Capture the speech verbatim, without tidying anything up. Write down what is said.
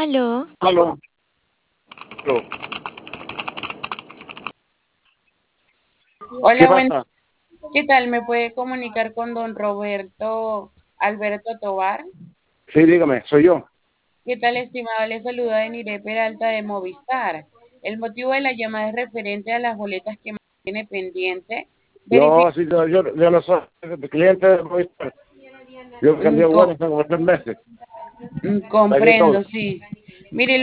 Aló, Aló, aló. ¿Qué Hola, buen, pasa? ¿qué tal? ¿Me puede comunicar con don Roberto Alberto Tobar? Sí, dígame, soy yo. ¿Qué tal, estimado? Le saluda de Niré Peralta de Movistar. El motivo de la llamada es referente a las boletas que tiene pendiente. Verifique, Yo, sí, yo, yo, yo no soy cliente de Movistar. Yo mm, cambié co- bueno hace como tres meses. mm, Pagué comprendo, todo. sí. Mire,